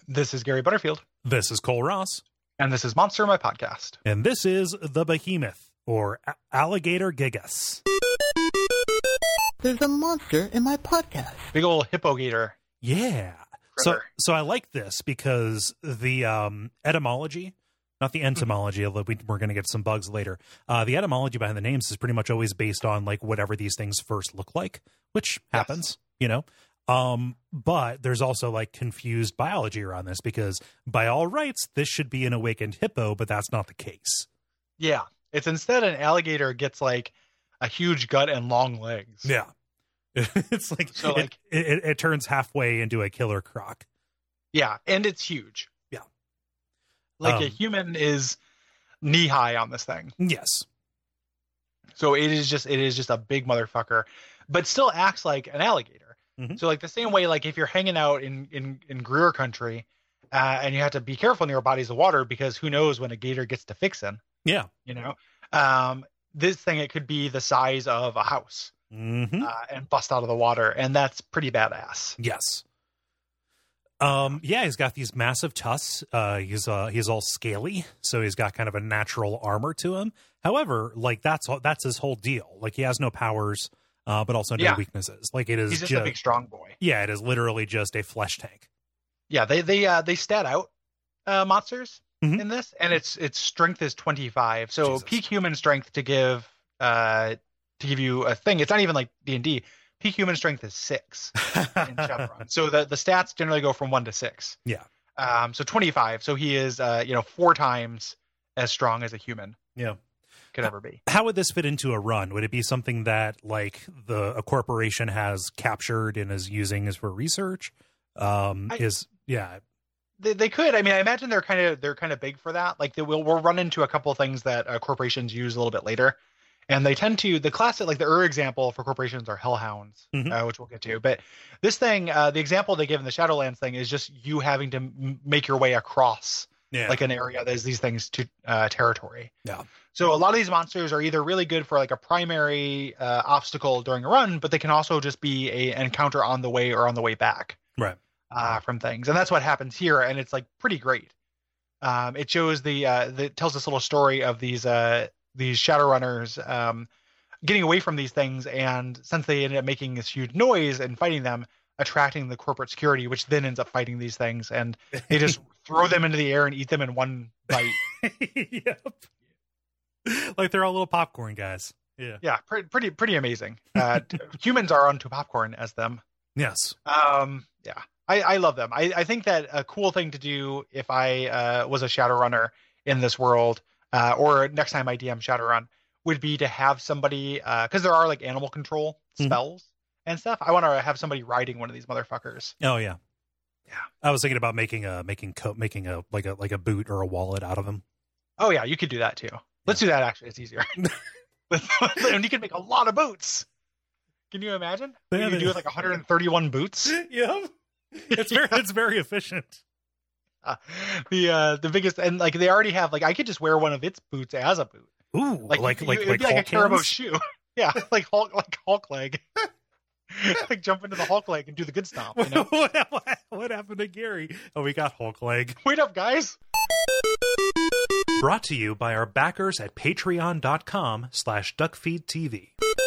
This is Gary Butterfield. This is Cole Ross. And this is Monster, my podcast. And this is The Behemoth, or Alligator Gigas. There's a monster in my podcast. Big old hippo gator. Yeah. So I like this because the etymology, not the entomology, although we're going to get some bugs later. The etymology behind the names is pretty much always based on like whatever these things first look like, which happens, you know. But there's also like confused biology around this because by all rights, this should be an awakened hippo, but that's not the case. Yeah. It's instead an alligator gets like a huge gut and long legs. Yeah. It's like, so like it turns halfway into a killer croc. Yeah. And it's huge. Yeah. Like a human is knee high on this thing. Yes. So it is just a big motherfucker, but still acts like an alligator. Mm-hmm. So like the same way, like if you're hanging out in Greer country and you have to be careful near bodies of water because who knows when a gator gets to fixin'. Yeah. You know, this thing, it could be the size of a house and bust out of the water. And that's pretty badass. Yes. Yeah, he's got these massive tusks. He's all scaly. So he's got kind of a natural armor to him. However, like that's his whole deal. Like he has no powers. But also no weaknesses. Like it is he's just a big strong boy. Yeah, it is literally just a flesh tank. Yeah, they stat out monsters in this, and its strength is 25. So Jesus. Peak human strength to give you a thing. It's not even like D&D. Peak human strength is 6 in Shadowrun. So the stats generally go from 1 to 6. Yeah. So 25. So he is 4 times as strong as a human. Yeah. Could ever be. How would this fit into a run? Would it be something that like a corporation has captured and is using as for research? They could. I mean, I imagine they're kind of big for that. Like we'll run into a couple of things that corporations use a little bit later, and they tend to the classic like the example for corporations are hellhounds, which we'll get to. But this thing, the example they give in the Shadowlands thing is just you having to make your way across. Yeah. Like an area that is these things to territory. Yeah. So a lot of these monsters are either really good for like a primary obstacle during a run, but they can also just be an encounter on the way or on the way back. Right. From things. And that's what happens here. And it's like pretty great. It shows it tells this little story of these Shadowrunners getting away from these things. And since they ended up making this huge noise and fighting them, attracting the corporate security, which then ends up fighting these things, and they just throw them into the air and eat them in one bite. Yep. Like they're all little popcorn guys. Yeah. Yeah. Pretty amazing. Humans are onto popcorn as them. Yes. Yeah. I love them. I think that a cool thing to do if I was a Shadowrunner in this world, or next time I DM Shadowrun, would be to have somebody, because there are like animal control spells and stuff. I want to have somebody riding one of these motherfuckers. Oh yeah. Yeah. I was thinking about making a boot or a wallet out of them. Oh yeah, you could do that too. Let's do that. Actually, it's easier. And you can make a lot of boots. Can you imagine? You do with like 131 boots. Yeah. It's very efficient. The biggest, and like they already have like I could just wear one of its boots as a boot. Ooh, like a Caribou shoe. Yeah, like Hulk leg. Like jump into the Hulk leg and do the good stomp. You know? What happened to Gary? Oh, we got Hulk leg. Wait up, guys. Brought to you by our backers at patreon.com/duckfeedtv.